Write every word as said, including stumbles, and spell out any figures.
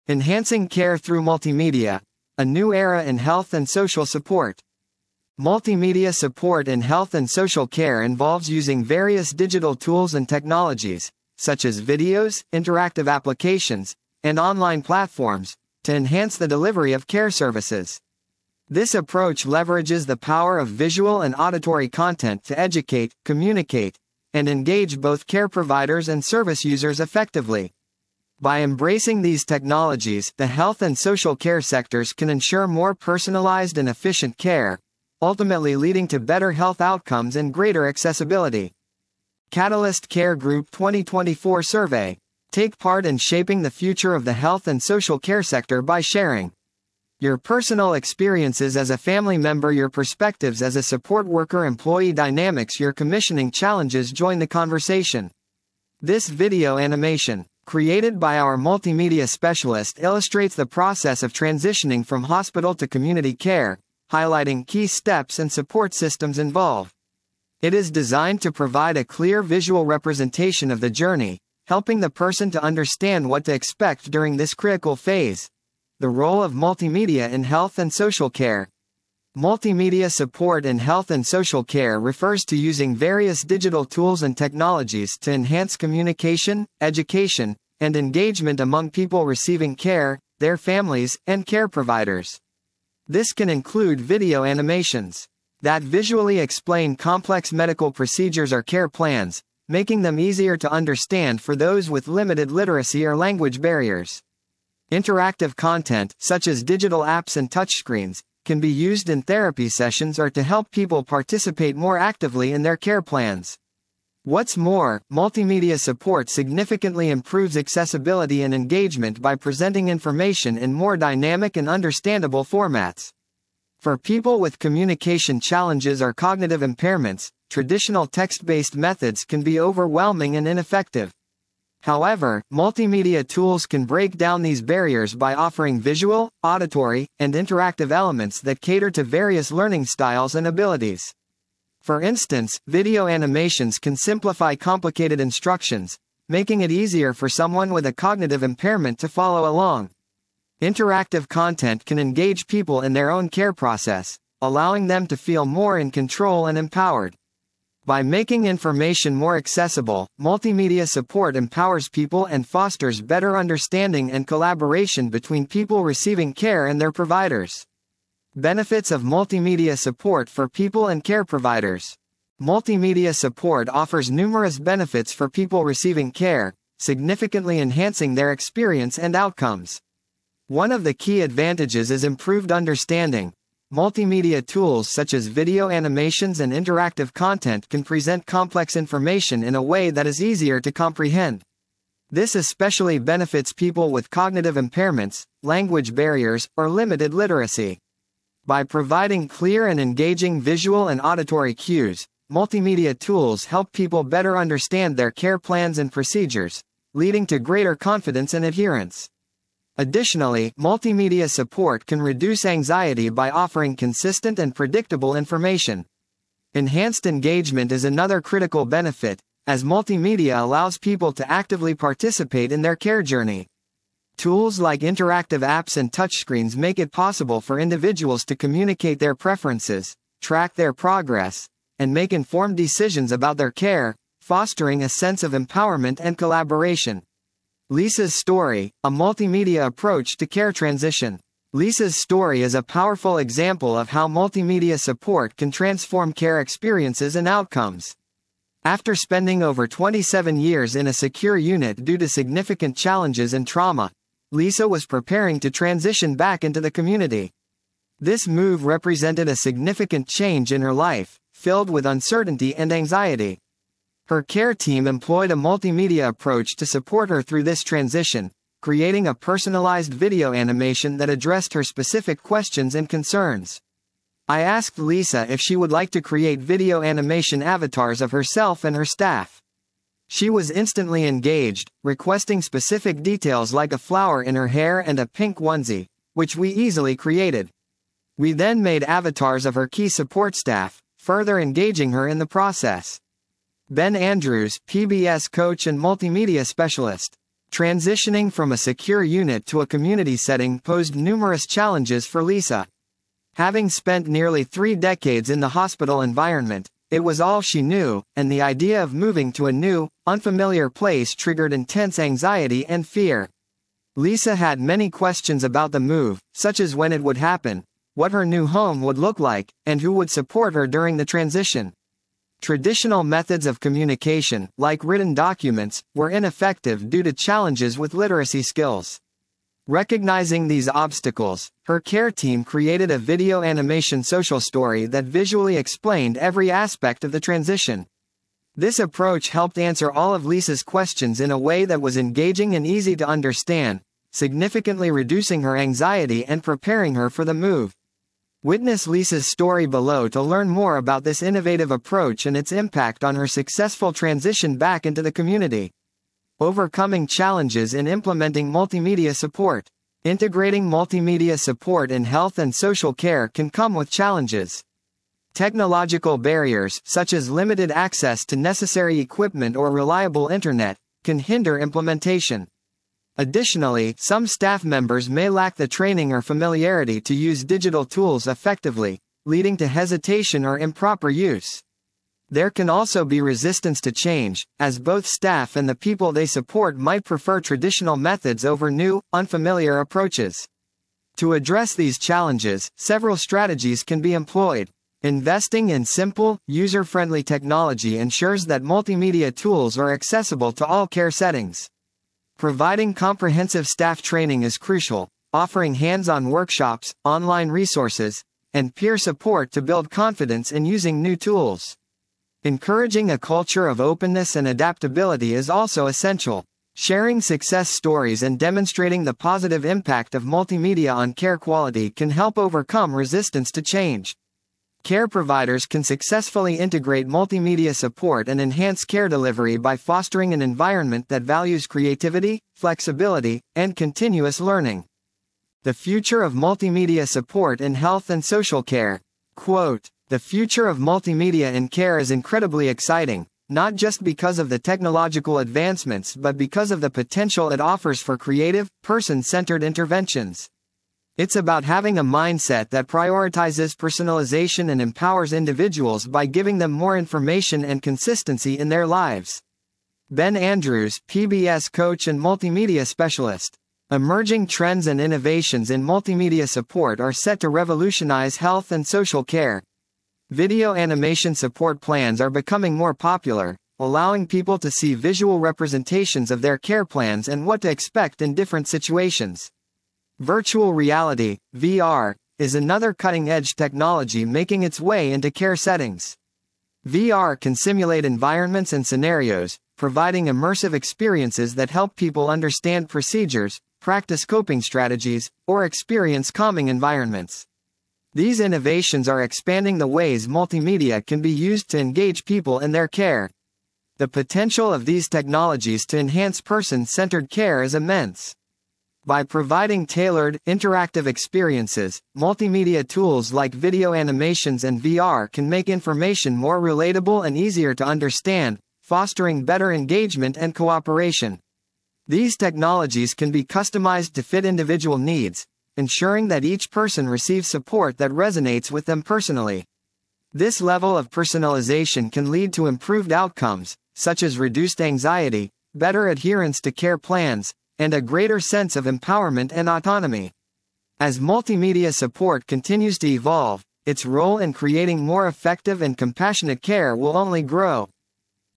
Enhancing care through multimedia, a new era in health and social support. Multimedia support in health and social care involves using various digital tools and technologies, such as videos, interactive applications, and online platforms, to enhance the delivery of care services. This approach leverages the power of visual and auditory content to educate, communicate, and engage both care providers and service users effectively. By embracing these technologies, the health and social care sectors can ensure more personalized and efficient care, ultimately leading to better health outcomes and greater accessibility. Catalyst Care Group twenty twenty-four Survey. Take part in shaping the future of the health and social care sector by sharing your personal experiences as a family member, your perspectives as a support worker, employee dynamics, your commissioning challenges. Join the conversation. This video animation, created by our multimedia specialist, illustrates the process of transitioning from hospital to community care, highlighting key steps and support systems involved. It is designed to provide a clear visual representation of the journey, helping the person to understand what to expect during this critical phase. The role of multimedia in health and social care. Multimedia support in health and social care refers to using various digital tools and technologies to enhance communication, education, and engagement among people receiving care, their families, and care providers. This can include video animations that visually explain complex medical procedures or care plans, making them easier to understand for those with limited literacy or language barriers. Interactive content, such as digital apps and touchscreens, can be used in therapy sessions or to help people participate more actively in their care plans. What's more, multimedia support significantly improves accessibility and engagement by presenting information in more dynamic and understandable formats. For people with communication challenges or cognitive impairments, traditional text-based methods can be overwhelming and ineffective. However, multimedia tools can break down these barriers by offering visual, auditory, and interactive elements that cater to various learning styles and abilities. For instance, video animations can simplify complicated instructions, making it easier for someone with a cognitive impairment to follow along. Interactive content can engage people in their own care process, allowing them to feel more in control and empowered. By making information more accessible, multimedia support empowers people and fosters better understanding and collaboration between people receiving care and their providers. Benefits of multimedia support for people and care providers. Multimedia support offers numerous benefits for people receiving care, significantly enhancing their experience and outcomes. One of the key advantages is improved understanding. Multimedia tools such as video animations and interactive content can present complex information in a way that is easier to comprehend. This especially benefits people with cognitive impairments, language barriers, or limited literacy. By providing clear and engaging visual and auditory cues, multimedia tools help people better understand their care plans and procedures, leading to greater confidence and adherence. Additionally, multimedia support can reduce anxiety by offering consistent and predictable information. Enhanced engagement is another critical benefit, as multimedia allows people to actively participate in their care journey. Tools like interactive apps and touchscreens make it possible for individuals to communicate their preferences, track their progress, and make informed decisions about their care, fostering a sense of empowerment and collaboration. Lisa's story, a multimedia approach to care transition. Lisa's story is a powerful example of how multimedia support can transform care experiences and outcomes. After spending over twenty-seven years in a secure unit due to significant challenges and trauma, Lisa was preparing to transition back into the community. This move represented a significant change in her life, filled with uncertainty and anxiety. Her care team employed a multimedia approach to support her through this transition, creating a personalized video animation that addressed her specific questions and concerns. I asked Lisa if she would like to create video animation avatars of herself and her staff. She was instantly engaged, requesting specific details like a flower in her hair and a pink onesie, which we easily created. We then made avatars of her key support staff, further engaging her in the process. Ben Andrews, P B S coach and multimedia specialist. Transitioning from a secure unit to a community setting posed numerous challenges for Lisa. Having spent nearly three decades in the hospital environment, it was all she knew, and the idea of moving to a new, unfamiliar place triggered intense anxiety and fear. Lisa had many questions about the move, such as when it would happen, what her new home would look like, and who would support her during the transition. Traditional methods of communication, like written documents, were ineffective due to challenges with literacy skills. Recognizing these obstacles, her care team created a video animation social story that visually explained every aspect of the transition. This approach helped answer all of Lisa's questions in a way that was engaging and easy to understand, significantly reducing her anxiety and preparing her for the move. Witness Lisa's story below to learn more about this innovative approach and its impact on her successful transition back into the community. Overcoming challenges in implementing multimedia support. Integrating multimedia support in health and social care can come with challenges. Technological barriers, such as limited access to necessary equipment or reliable internet, can hinder implementation. Additionally, some staff members may lack the training or familiarity to use digital tools effectively, leading to hesitation or improper use. There can also be resistance to change, as both staff and the people they support might prefer traditional methods over new, unfamiliar approaches. To address these challenges, several strategies can be employed. Investing in simple, user-friendly technology ensures that multimedia tools are accessible to all care settings. Providing comprehensive staff training is crucial, offering hands-on workshops, online resources, and peer support to build confidence in using new tools. Encouraging a culture of openness and adaptability is also essential. Sharing success stories and demonstrating the positive impact of multimedia on care quality can help overcome resistance to change. Care providers can successfully integrate multimedia support and enhance care delivery by fostering an environment that values creativity, flexibility, and continuous learning. The future of multimedia support in health and social care. Quote, "The future of multimedia in care is incredibly exciting, not just because of the technological advancements but because of the potential it offers for creative, person-centered interventions. It's about having a mindset that prioritizes personalization and empowers individuals by giving them more information and consistency in their lives." Ben Andrews, P B S coach and multimedia specialist. Emerging trends and innovations in multimedia support are set to revolutionize health and social care. Video animation support plans are becoming more popular, allowing people to see visual representations of their care plans and what to expect in different situations. Virtual reality, V R, is another cutting-edge technology making its way into care settings. V R can simulate environments and scenarios, providing immersive experiences that help people understand procedures, practice coping strategies, or experience calming environments. These innovations are expanding the ways multimedia can be used to engage people in their care. The potential of these technologies to enhance person-centered care is immense. By providing tailored, interactive experiences, multimedia tools like video animations and V R can make information more relatable and easier to understand, fostering better engagement and cooperation. These technologies can be customized to fit individual needs, ensuring that each person receives support that resonates with them personally. This level of personalization can lead to improved outcomes, such as reduced anxiety, better adherence to care plans, and a greater sense of empowerment and autonomy. As multimedia support continues to evolve, its role in creating more effective and compassionate care will only grow.